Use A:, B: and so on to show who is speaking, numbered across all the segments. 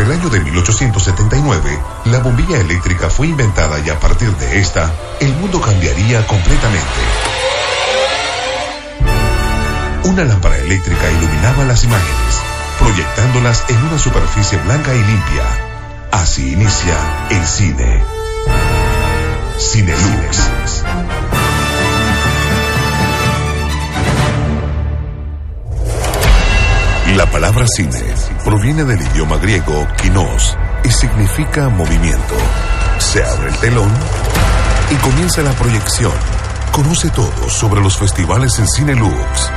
A: el año de 1879, la bombilla eléctrica fue inventada y a partir de esta, el mundo cambiaría completamente. Una lámpara eléctrica iluminaba las imágenes, proyectándolas en una superficie blanca y limpia. Así inicia el cine. Cinelux. La palabra cine proviene del idioma griego kinos y significa movimiento. Se abre el telón y comienza la proyección. Conoce todo sobre los festivales en Cinelux.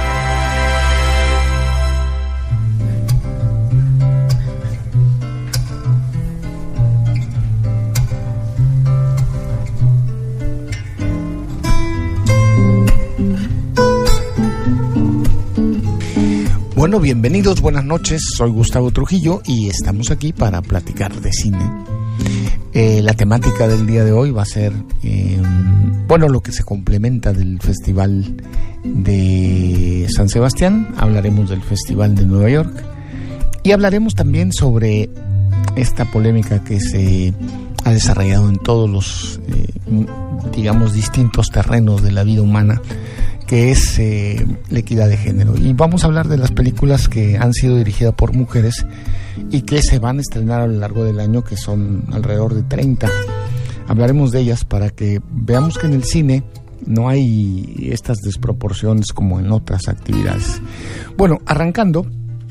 B: Bueno, bienvenidos, buenas noches, soy Gustavo Trujillo y estamos aquí para platicar de cine. La temática del día de hoy va a ser, lo que se complementa del Festival de San Sebastián. Hablaremos del Festival de Nueva York y hablaremos también sobre esta polémica que se ha desarrollado en todos los, distintos terrenos de la vida humana, que es la equidad de género. Y vamos a hablar de las películas que han sido dirigidas por mujeres y que se van a estrenar a lo largo del año, que son alrededor de 30. Hablaremos de ellas para que veamos que en el cine no hay estas desproporciones como en otras actividades. Bueno, arrancando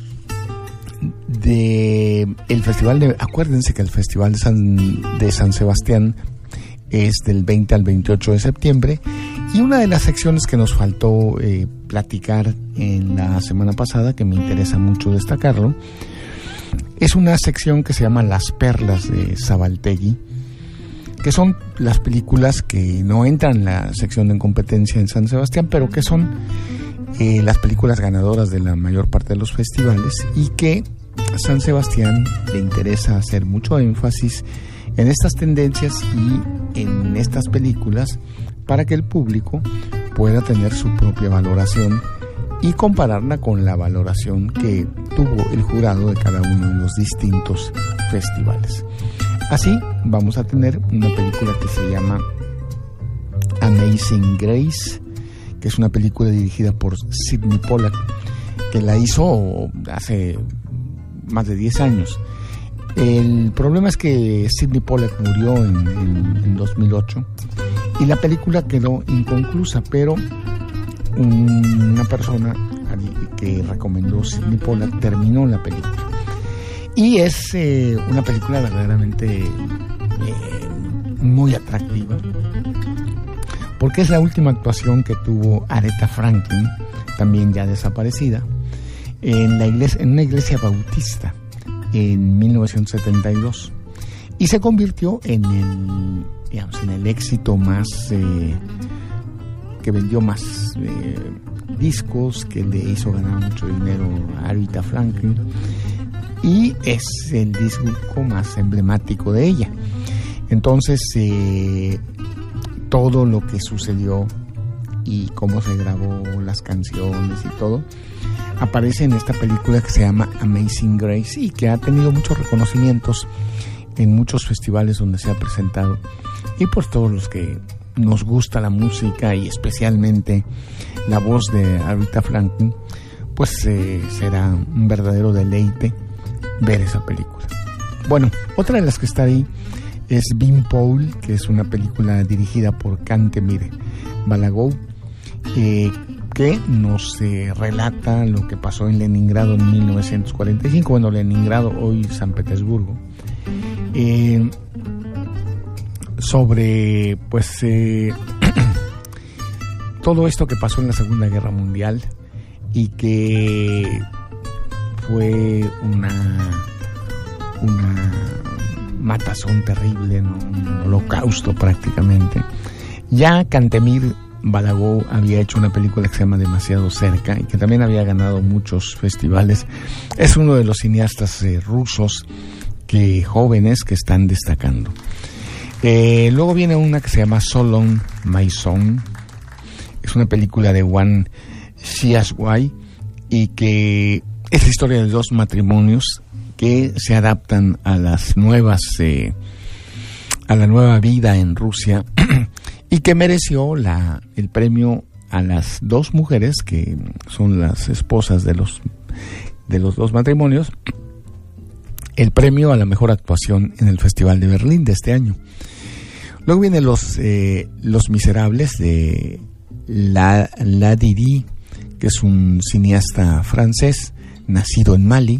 B: de el festival de... Acuérdense que el Festival de San Sebastián es del 20 al 28 de septiembre. Y una de las secciones que nos faltó platicar en la semana pasada, que me interesa mucho destacarlo, es una sección que se llama Las Perlas de Sabaltegui, que son las películas que no entran en la sección de competencia en San Sebastián, pero que son las películas ganadoras de la mayor parte de los festivales y que a San Sebastián le interesa hacer mucho énfasis en estas tendencias y en estas películas, para que el público pueda tener su propia valoración y compararla con la valoración que tuvo el jurado de cada uno de los distintos festivales. Así vamos a tener una película que se llama Amazing Grace, que es una película dirigida por Sydney Pollack, que la hizo hace más de 10 años. El problema es que Sydney Pollack murió en 2008 y la película quedó inconclusa, pero una persona que recomendó Sydney Pollack terminó la película. Y es una película verdaderamente muy atractiva, porque es la última actuación que tuvo Aretha Franklin, también ya desaparecida, en una iglesia bautista en 1972, y se convirtió en el éxito más que vendió más discos, que le hizo ganar mucho dinero a Aretha Franklin, y es el disco más emblemático de ella. Entonces todo lo que sucedió y cómo se grabó las canciones y todo aparece en esta película que se llama Amazing Grace y que ha tenido muchos reconocimientos en muchos festivales donde se ha presentado, y por todos los que nos gusta la música y especialmente la voz de Aretha Franklin, pues será un verdadero deleite ver esa película. Bueno, otra de las que está ahí es Beanpole, que es una película dirigida por Cantemir Balagou, que nos relata lo que pasó en Leningrado en 1945, bueno, Leningrado, hoy San Petersburgo, sobre todo esto que pasó en la Segunda Guerra Mundial y que fue una matazón terrible, ¿no? Un holocausto prácticamente. Ya Cantemir Balagou había hecho una película que se llama Demasiado Cerca y que también había ganado muchos festivales. Es uno de los cineastas rusos jóvenes que están destacando. Luego viene una que se llama So Long My Son. Es una película de Wan Xiaowai y que es la historia de dos matrimonios que se adaptan a las nuevas, a la nueva vida en Rusia y que mereció el premio a las dos mujeres que son las esposas de los dos matrimonios, el premio a la mejor actuación en el Festival de Berlín de este año. Luego vienen Los Miserables de Ladidi, que es un cineasta francés nacido en Mali,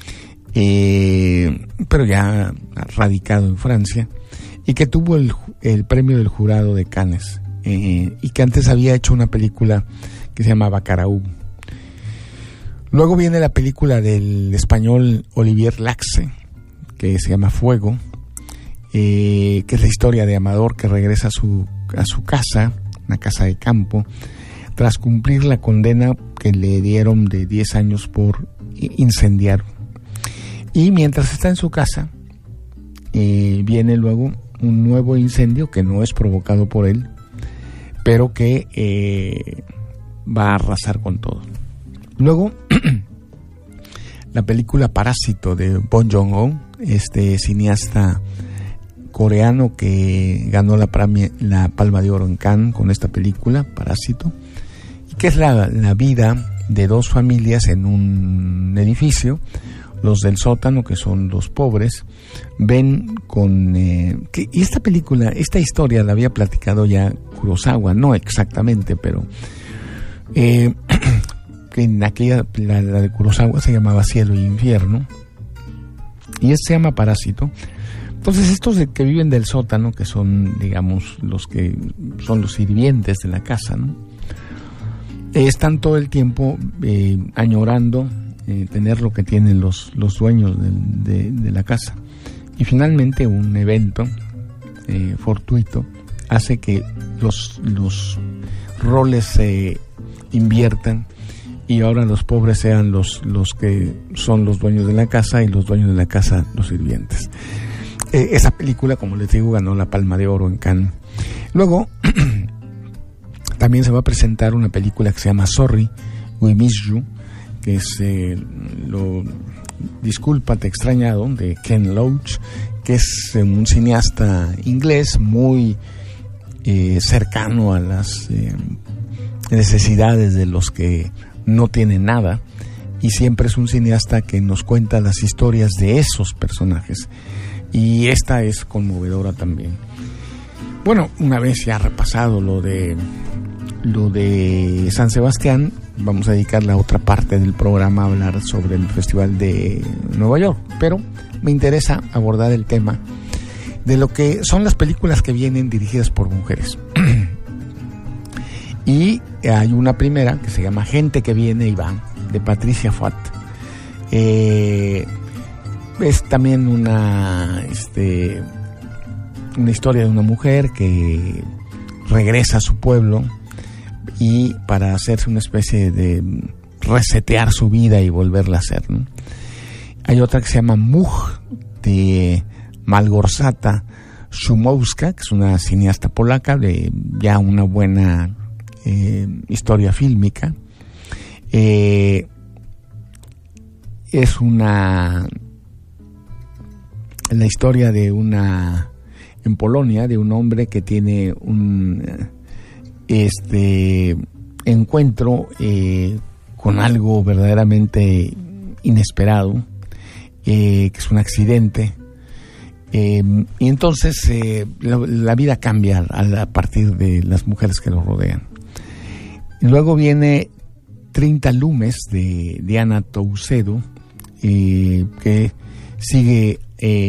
B: pero ya radicado en Francia, y que tuvo el premio del jurado de Cannes, y que antes había hecho una película que se llama Bacaraú. Luego viene la película del español Olivier Laxe, que se llama Fuego, que es la historia de Amador, que regresa a su casa, una casa de campo, tras cumplir la condena que le dieron de 10 años por incendiar. Y mientras está en su casa, viene luego un nuevo incendio que no es provocado por él, pero que va a arrasar con todo. Luego, la película Parásito de Bong Joon-ho, este cineasta coreano que ganó la Palma de Oro en Cannes con esta película, Parásito, y que es la vida de dos familias en un edificio. Los del sótano, que son los pobres, ven y esta historia la había platicado ya Kurosawa, no exactamente, pero que en aquella, la de Kurosawa se llamaba Cielo y Infierno, y se llama Parásito. Entonces estos que viven del sótano, que son, digamos, los que son los sirvientes de la casa, ¿no? Están todo el tiempo añorando tener lo que tienen los dueños de la casa, y finalmente un evento fortuito hace que los roles se inviertan, y ahora los pobres sean los que son los dueños de la casa, y los dueños de la casa los sirvientes. Esa película, como les digo, ganó la Palma de Oro en Cannes. Luego también se va a presentar una película que se llama Sorry, We Miss You, que es Discúlpate extrañado, de Ken Loach, que es un cineasta inglés muy cercano a las necesidades de los que no tienen nada, y siempre es un cineasta que nos cuenta las historias de esos personajes, y esta es conmovedora también. Bueno, una vez ya repasado lo de San Sebastián, vamos a dedicar la otra parte del programa a hablar sobre el Festival de Nueva York, pero me interesa abordar el tema de lo que son las películas que vienen dirigidas por mujeres. Y hay una primera que se llama Gente que viene y va, de Patricia Fuat. Es también una historia de una mujer que regresa a su pueblo, y para hacerse una especie de resetear su vida y volverla a hacer, ¿no? Hay otra que se llama Muj, de Malgorzata Szumowska, que es una cineasta polaca de ya una buena historia fílmica. Es la historia de en Polonia, de un hombre que tiene un encuentro con algo verdaderamente inesperado, que es un accidente, y entonces la vida cambia a partir de las mujeres que lo rodean. Y luego viene 30 Lumes de Diana Toucedo, que sigue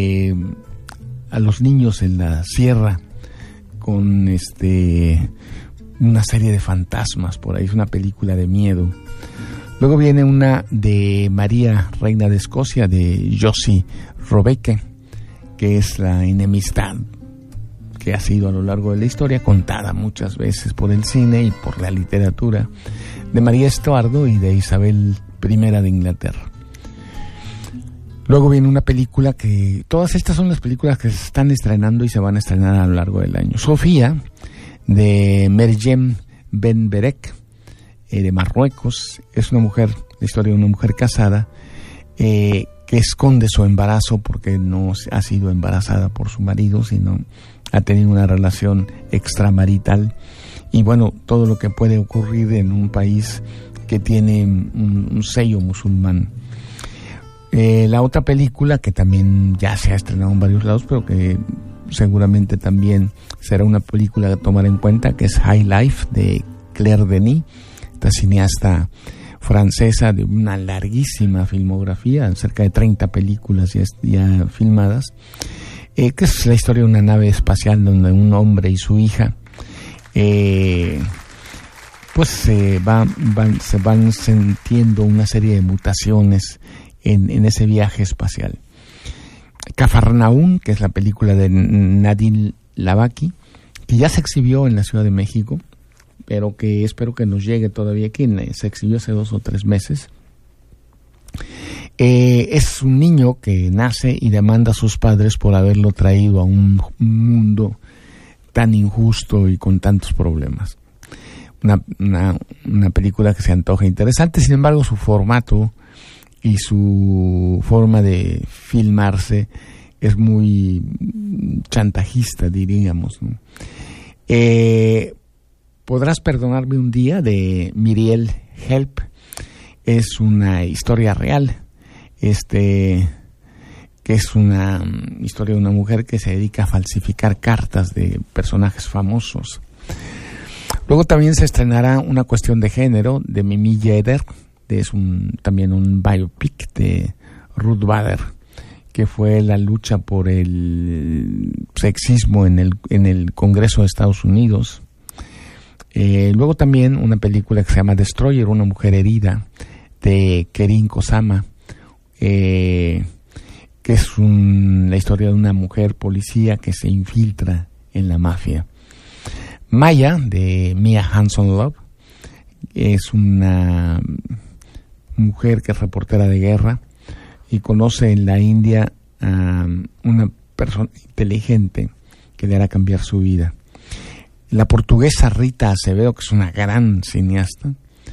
B: a los niños en la sierra con una serie de fantasmas por ahí. Es una película de miedo. Luego viene una de María, reina de Escocia, de Josie Robeke, que es la enemistad que ha sido a lo largo de la historia contada muchas veces por el cine y por la literatura, de María Estuardo y de Isabel I de Inglaterra. Luego viene una película que... Todas estas son las películas que se están estrenando y se van a estrenar a lo largo del año. Sofía, de Merjem Benberek, de Marruecos. Es una mujer, la historia de una mujer casada, que esconde su embarazo porque no ha sido embarazada por su marido, sino ha tenido una relación extramarital. Y bueno, todo lo que puede ocurrir en un país que tiene un sello musulmán. La otra película, que también ya se ha estrenado en varios lados, pero que seguramente también será una película a tomar en cuenta, que es High Life, de Claire Denis, esta cineasta francesa de una larguísima filmografía, cerca de 30 películas ya filmadas, que es la historia de una nave espacial donde un hombre y su hija pues se van sintiendo una serie de mutaciones en ese viaje espacial. Cafarnaún, que es la película de Nadine Lavaki, que ya se exhibió en la Ciudad de México, pero que espero que nos llegue todavía aquí. Se exhibió hace 2 o 3 meses. Es un niño que nace y demanda a sus padres por haberlo traído a un mundo tan injusto y con tantos problemas. Una película que se antoja interesante, sin embargo su formato y su forma de filmarse es muy chantajista, diríamos, ¿no? Podrás perdonarme un día, de Muriel Help, es una historia real, que es una historia de una mujer que se dedica a falsificar cartas de personajes famosos. Luego también se estrenará Una cuestión de género, de Mimi Yeder, también un biopic de Ruth Bader, que fue la lucha por el sexismo en el Congreso de Estados Unidos. Luego también una película que se llama Destroyer, una mujer herida, de Kerin Kusama, que es la historia de una mujer policía que se infiltra en la mafia. Maya, de Mia Hansen-Løve, es una mujer que es reportera de guerra y conoce en la India a una persona inteligente que le hará cambiar su vida. La portuguesa Rita Acevedo, que es una gran cineasta,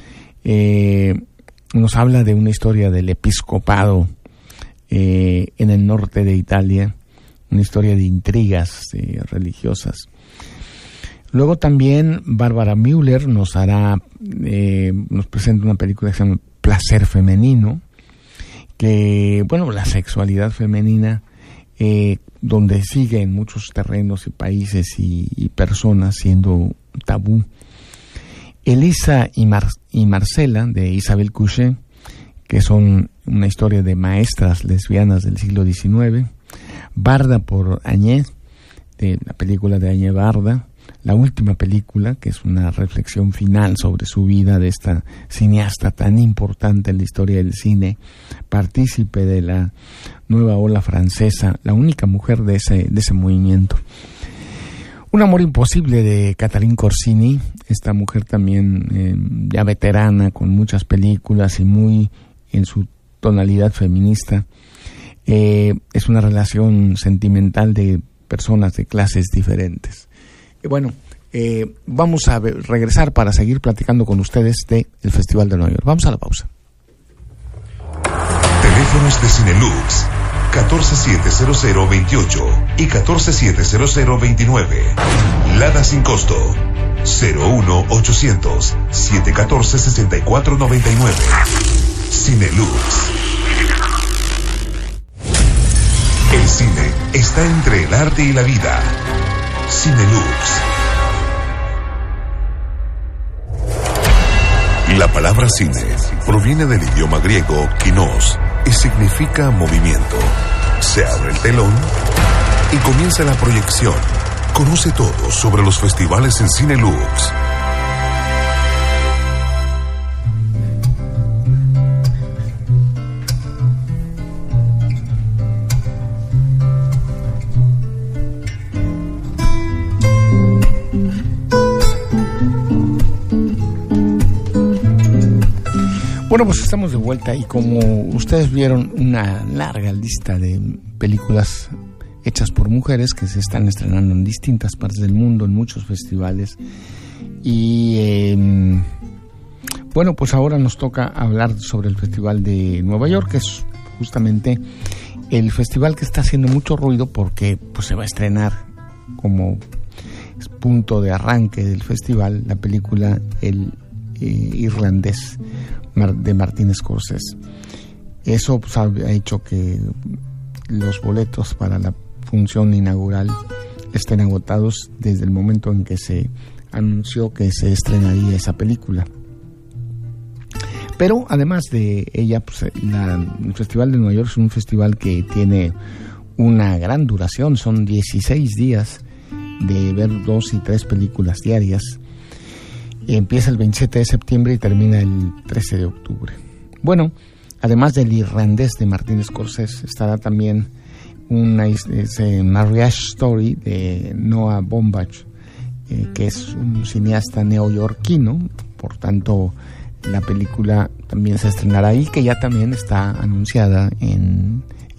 B: nos habla de una historia del episcopado en el norte de Italia, una historia de intrigas religiosas. Luego también Bárbara Müller nos presenta una película que se llama Placer Femenino, que, bueno, la sexualidad femenina, donde sigue en muchos terrenos y países y personas siendo tabú. Elisa y Marcela, de Isabel Couchet, que son una historia de maestras lesbianas del siglo XIX. Barda, por Agnès, de la película de Agnès Barda. La última película, que es una reflexión final sobre su vida, de esta cineasta tan importante en la historia del cine, partícipe de la nueva ola francesa, la única mujer de ese movimiento. Un amor imposible, de Catherine Corsini, esta mujer también ya veterana, con muchas películas y muy en su tonalidad feminista. Es una relación sentimental de personas de clases diferentes. Bueno, vamos a regresar para seguir platicando con ustedes del Festival de Nueva York. Vamos a la pausa.
A: Teléfonos de Cinelux 1470028 y 1470029. Lada sin costo 01800 714 6499. Cinelux. El cine está entre el arte y la vida. Cinelux. La palabra cine proviene del idioma griego kinos y significa movimiento. Se abre el telón y comienza la proyección. Conoce todo sobre los festivales en Cinelux.
B: Bueno, pues estamos de vuelta y como ustedes vieron, una larga lista de películas hechas por mujeres que se están estrenando en distintas partes del mundo, en muchos festivales. Y bueno, pues ahora nos toca hablar sobre el Festival de Nueva York, que es justamente el festival que está haciendo mucho ruido porque pues se va a estrenar como punto de arranque del festival la película El Irlandés de Martin Scorsese. Eso pues, ha hecho que los boletos para la función inaugural estén agotados desde el momento en que se anunció que se estrenaría esa película. Pero además de ella, pues, el Festival de Nueva York es un festival que tiene una gran duración, son 16 días de ver 2 y 3 películas diarias. Empieza el 27 de septiembre y termina el 13 de octubre. Bueno, además del Irlandés de Martin Scorsese, estará también una Marriage Story de Noah Baumbach, que es un cineasta neoyorquino, por tanto la película también se estrenará ahí, que ya también está anunciada en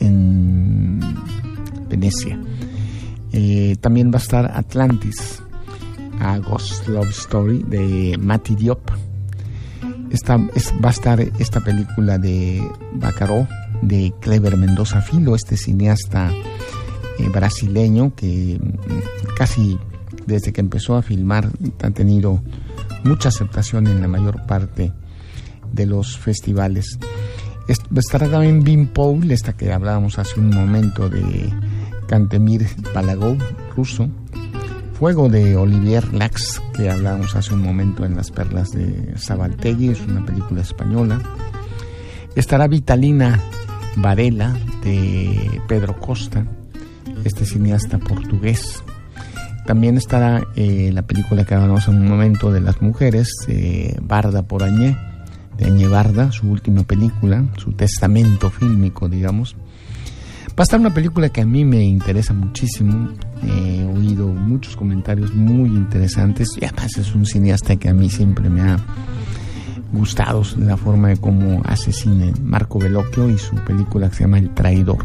B: Venecia. También va a estar Atlantis, A Ghost Love Story de Mati Diop. Va a estar esta película de Bacaro de Kleber Mendoza Filho, este cineasta brasileño que casi desde que empezó a filmar ha tenido mucha aceptación en la mayor parte de los festivales. Estará también Bim Paul, esta que hablábamos hace un momento, de Cantemir Balagov, ruso. Fuego de Olivier Lax, que hablábamos hace un momento en Las Perlas de Sabaltegui, es una película española. Estará Vitalina Varela de Pedro Costa, este cineasta portugués. También estará la película que hablamos hace un momento de las mujeres, Barda por Añé, de Añé Barda, su última película, su testamento fílmico, digamos. Va a estar una película que a mí me interesa muchísimo. He oído muchos comentarios muy interesantes y además es un cineasta que a mí siempre me ha gustado la forma de cómo hace cine. Marco Bellocchio y su película que se llama El Traidor.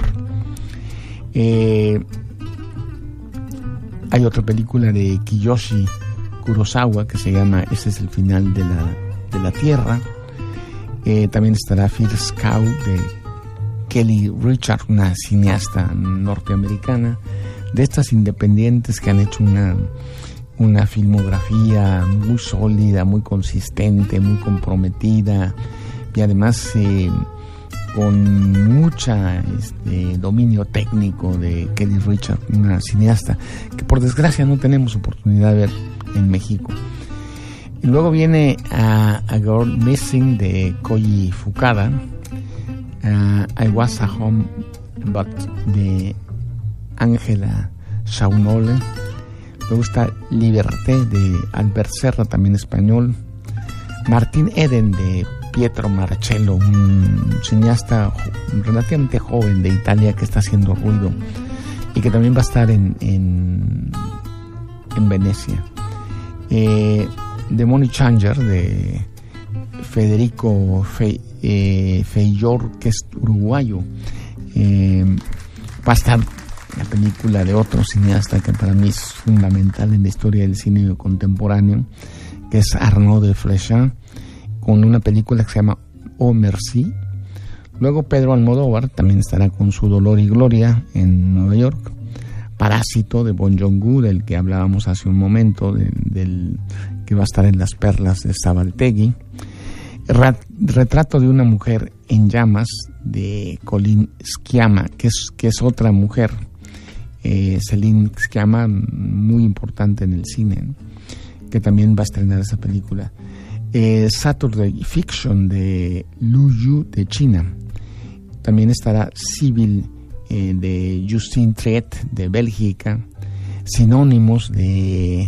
B: Hay otra película de Kiyoshi Kurosawa que se llama Ese es el final de la Tierra. También estará First Cow de Kelly Richard, una cineasta norteamericana, de estas independientes que han hecho una filmografía muy sólida, muy consistente, muy comprometida y además con mucha dominio técnico de Kelly Richard, una cineasta que por desgracia no tenemos oportunidad de ver en México. Y luego viene A Girl Missing de Koji Fukada, I Was a Home But de Ángela Shaunole. Luego está Liberté de Albert Serra, también español. Martín Eden de Pietro Marcello, un cineasta relativamente joven de Italia que está haciendo ruido y que también va a estar en Venecia. The Money Changer de Federico Feillor, que es uruguayo. Va a estar la película de otro cineasta que para mí es fundamental en la historia del cine contemporáneo, que es Arnaud de Flecha, con una película que se llama Oh Merci. Luego Pedro Almodóvar también estará con Su Dolor y Gloria en Nueva York. Parásito de Bong Joon-ho, del que hablábamos hace un momento, del que va a estar en Las Perlas de Sabaltegui. Retrato de una mujer en llamas de Colin Sciamma, que es otra mujer, Celine Sciamma, muy importante en el cine, ¿no?, que también va a estrenar esa película. Saturday Fiction de Lu Yu de China. También estará Civil de Justine Triet de Bélgica. Sinónimos de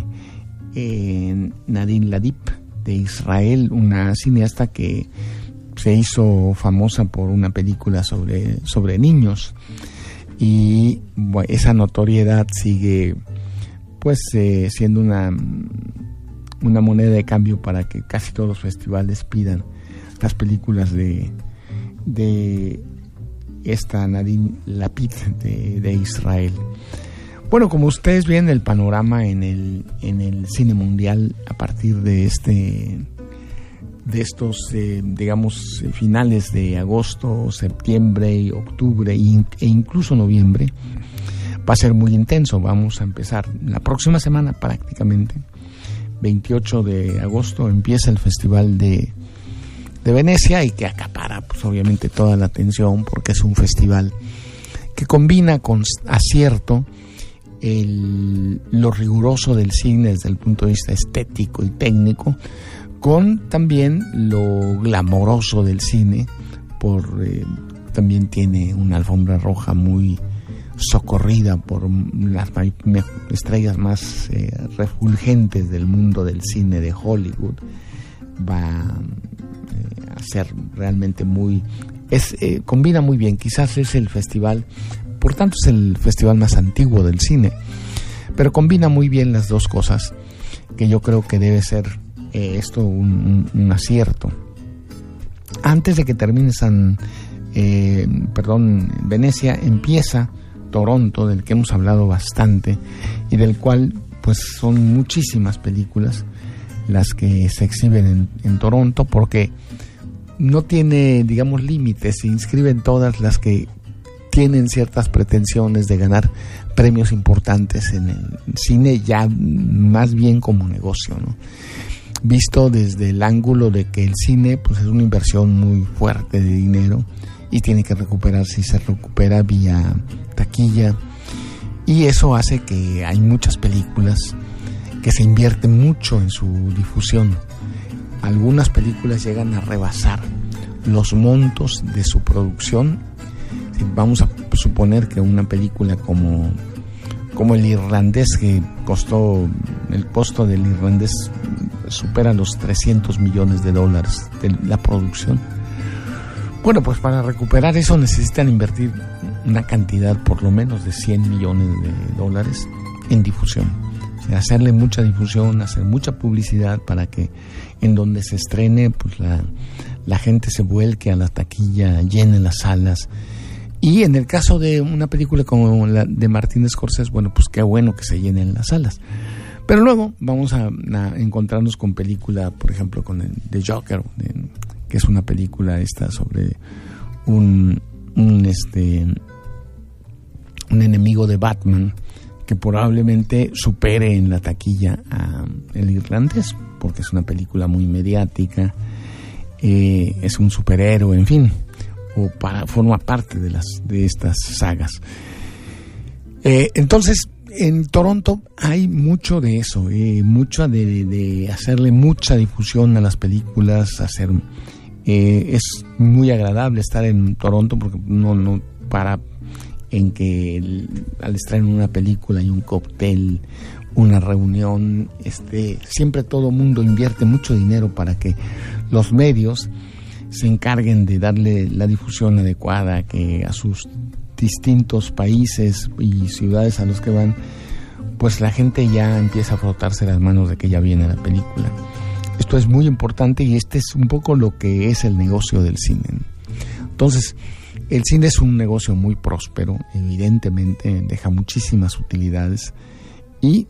B: Nadine Ladip de Israel, una cineasta que se hizo famosa por una película sobre niños, y bueno, esa notoriedad sigue pues siendo una moneda de cambio para que casi todos los festivales pidan las películas de esta Nadine Lapid de Israel. Bueno, como ustedes ven, el panorama en el cine mundial a partir de este de estos, digamos, finales de agosto, septiembre, octubre e incluso noviembre, va a ser muy intenso. Vamos a empezar la próxima semana prácticamente, 28 de agosto, empieza el Festival de Venecia, y que acapara pues obviamente toda la atención, porque es un festival que combina con acierto lo riguroso del cine desde el punto de vista estético y técnico, con también lo glamoroso del cine, también tiene una alfombra roja muy socorrida por las estrellas más refulgentes del mundo del cine de Hollywood. Va a ser realmente combina muy bien. Quizás es el festival, por tanto es el festival más antiguo del cine, pero combina muy bien las dos cosas, que yo creo que debe ser esto un acierto. Antes de que termine Venecia, empieza Toronto, del que hemos hablado bastante y del cual pues son muchísimas películas las que se exhiben en Toronto, porque no tiene, digamos, límites. Se inscriben todas las que tienen ciertas pretensiones de ganar premios importantes en el cine, ya más bien como negocio, ¿no? Visto desde el ángulo de que el cine pues es una inversión muy fuerte de dinero y tiene que recuperarse, y se recupera vía taquilla, y eso hace que hay muchas películas que se invierte mucho en su difusión. Algunas películas llegan a rebasar los montos de su producción. Vamos a suponer que una película como El Irlandés, que el costo del Irlandés supera los $300 millones de la producción. Bueno, pues para recuperar eso necesitan invertir una cantidad por lo menos de $100 millones en difusión. O sea, hacerle mucha difusión, hacer mucha publicidad para que en donde se estrene pues la gente se vuelque a la taquilla, llene las salas. Y en el caso de una película como la de Martin Scorsese, bueno, pues qué bueno que se llenen las salas. Pero luego vamos a encontrarnos con película, por ejemplo, con The Joker, que es una película sobre un enemigo de Batman, que probablemente supere en la taquilla a El Irlandés, porque es una película muy mediática, es un superhéroe, en fin, forma parte de estas sagas. Entonces, en Toronto hay mucho de eso, mucho de hacerle mucha difusión a las películas, es muy agradable estar en Toronto, porque no para en que al estreno una película y un cóctel, una reunión, siempre todo mundo invierte mucho dinero para que los medios se encarguen de darle la difusión adecuada, que a sus distintos países y ciudades a los que van, pues la gente ya empieza a frotarse las manos de que ya viene la película. Esto es muy importante, y este es un poco lo que es el negocio del cine. Entonces, el cine es un negocio muy próspero, evidentemente deja muchísimas utilidades, y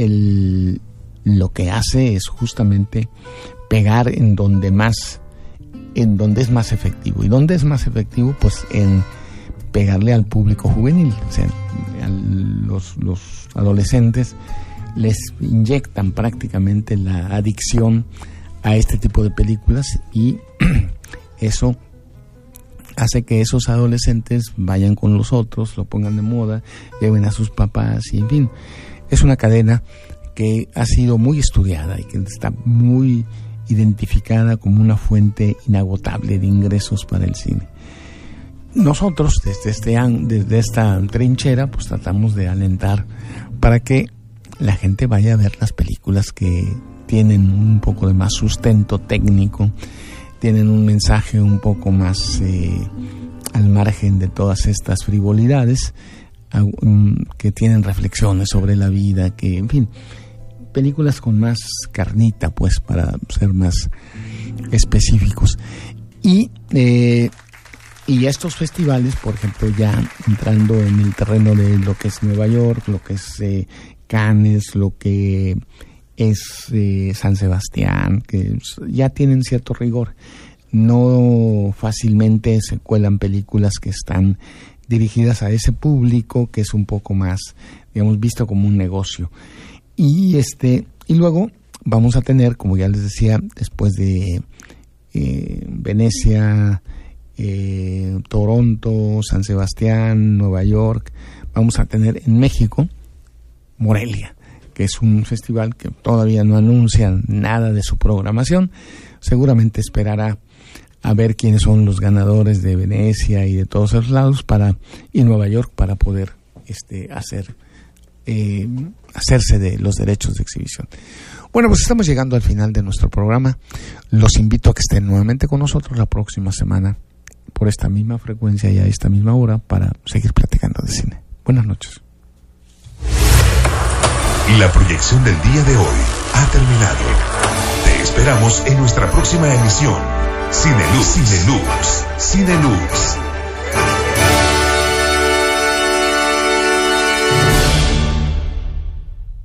B: lo que hace es justamente pegar en donde es más efectivo. ¿Y dónde es más efectivo? Pues en pegarle al público juvenil. O sea, a los adolescentes les inyectan prácticamente la adicción a este tipo de películas, y eso hace que esos adolescentes vayan con los otros, lo pongan de moda, lleven a sus papás, y en fin, es una cadena que ha sido muy estudiada y que está muy identificada como una fuente inagotable de ingresos para el cine. Nosotros desde esta trinchera pues tratamos de alentar para que la gente vaya a ver las películas que tienen un poco de más sustento técnico, tienen un mensaje un poco más al margen de todas estas frivolidades, que tienen reflexiones sobre la vida, que en fin, películas con más carnita, pues, para ser más específicos. Y estos festivales, por ejemplo, ya entrando en el terreno de lo que es Nueva York, lo que es Cannes, lo que es San Sebastián, que ya tienen cierto rigor. No fácilmente se cuelan películas que están dirigidas a ese público, que es un poco más, digamos, visto como un negocio. Y luego vamos a tener, como ya les decía, después de Venecia, Toronto, San Sebastián, Nueva York, vamos a tener en México Morelia, que es un festival que todavía no anuncian nada de su programación. Seguramente esperará a ver quiénes son los ganadores de Venecia y de todos esos lados y Nueva York para poder hacerse de los derechos de exhibición. Bueno, pues estamos llegando al final de nuestro programa. Los invito a que estén nuevamente con nosotros la próxima semana por esta misma frecuencia y a esta misma hora para seguir platicando de cine. Buenas noches.
A: La proyección del día de hoy ha terminado. Te esperamos en nuestra próxima emisión. Cinelux.